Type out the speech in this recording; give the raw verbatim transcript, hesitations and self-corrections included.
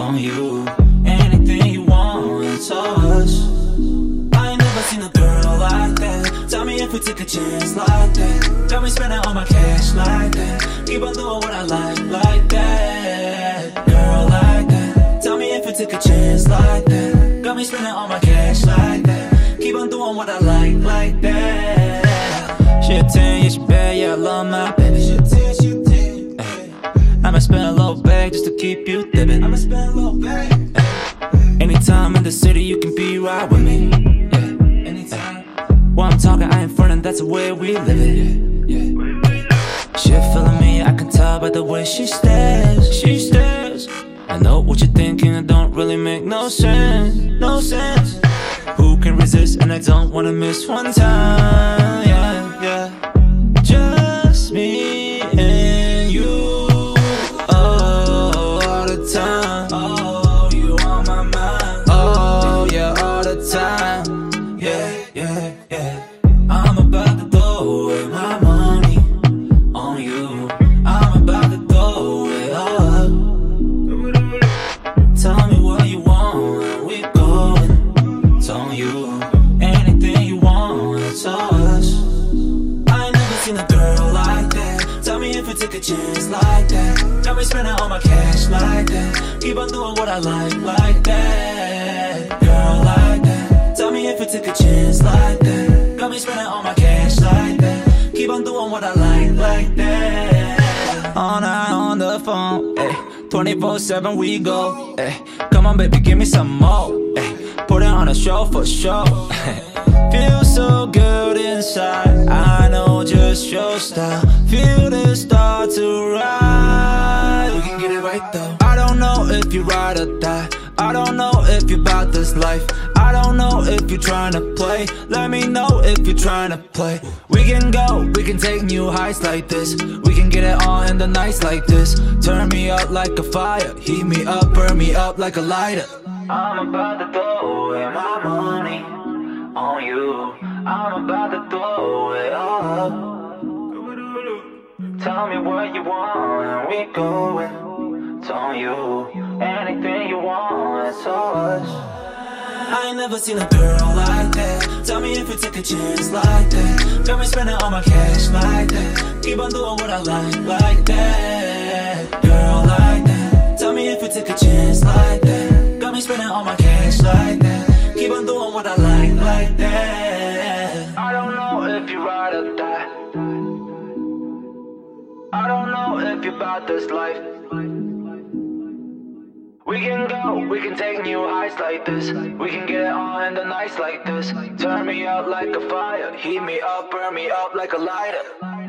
on you. Anything you want, it's us. I ain't never seen a girl like that. Tell me if we take a chance like that. Got me spending all my cash like that. Keep on doing what I like, like that. Girl like that. Tell me if we take a chance like that. Got me spending all my cash like that. Keep on doing what I like, like that. She a ten, yeah, she bad, yeah, I love my baby. She a ten, she a ten, yeah. I'ma spend a little bag just to keep you dipping. I'ma spend a little bag. Anytime in the city, you can be right with me. Yeah. Anytime. While I'm talking, I ain't frontin', that's the way we live it. Yeah. Yeah. She feeling me, I can tell by the way she stares. She stares. I know what you're thinking, it don't really make no sense. No sense. Who can resist? And I don't wanna miss one time. Yeah, yeah. Just me and you. Oh, all the time. Oh, you on my mind. Oh, yeah, all the time. Yeah, yeah, yeah. I'm about to throw away my money on you. I'm about to throw it all up. Tell me what you want, where we going. It's on you. Anything you want, it's us. I ain't never seen a girl like that. Tell me if we take a chance like that. Got me spending all my cash like that. Keep on doing what I like, like that. Girl like that. Tell me if we take a chance like that. Got me spending all my cash like that. Keep on doing what I like, like that. All night on the phone, ayy. twenty-four seven we go, ayy. Come on baby, give me some more, ayy. Put it on a show for sure. Feel so good inside, I know just your style. Feel this start to rise. We can get it right though. I don't know if you ride or die. I don't know if you're about this life. I don't know if you're trying to play. Let me know if you're trying to play. We can go, we can take new heights like this. We can get it on in the nights like this. Turn me up like a fire. Heat me up, burn me up like a lighter. I'm about to throw away my money on you. I'm about to throw it all up. Tell me what you want and we going. It's on you. Anything you want, it's us. I ain't never seen a girl like that. Tell me if we take a chance like that. Got me spending all my cash like that. Keep on doing what I like, like that. Girl like that. Tell me if we take a chance like that. Got me spending all my cash like that. Keep on doing what I like, like that. I don't know if you ride or die. I don't know if you're about this life. We can go, we can take new heights like this. We can get it on in the nights like this. Turn me up like a fire. Heat me up, burn me up like a lighter.